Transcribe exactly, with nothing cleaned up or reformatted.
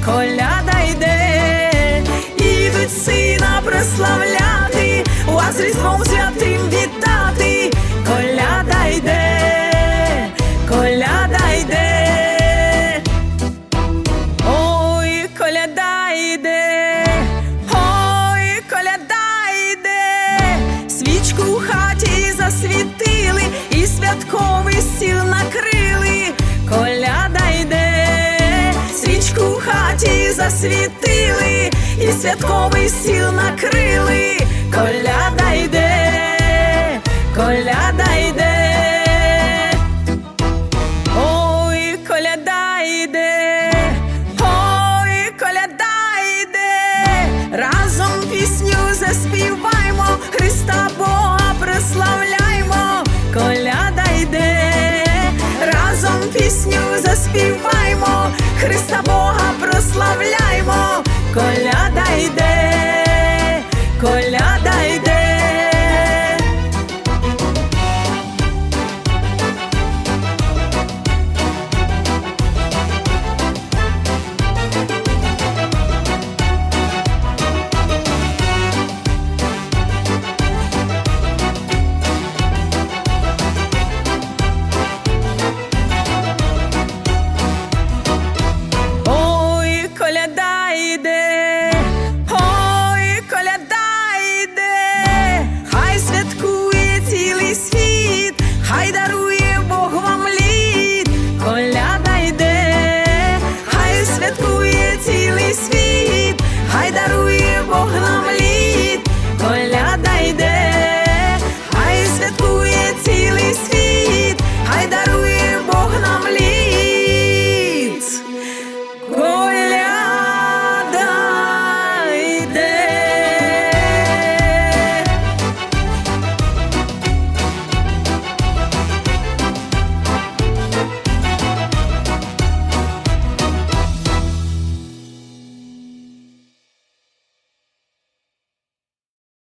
коляда йде, ідуть сина прославляти, вас Різдвом святим вітати. Коляда йде, коляда йде, ой, коляда йде, ой, коляда йде, свічку в хаті засвітили і святковий стіл накрили. Коляда йде, свічку в хаті засвітили і святковий стіл накрили. Коляда йде, коляда йде, ой, коляда йде, ой, коляда йде, разом пісню заспіваймо, Христа Бога прославляймо. Коляда йде, разом пісню заспіваймо, Христа Бога прославляймо. Коляда йде, коляда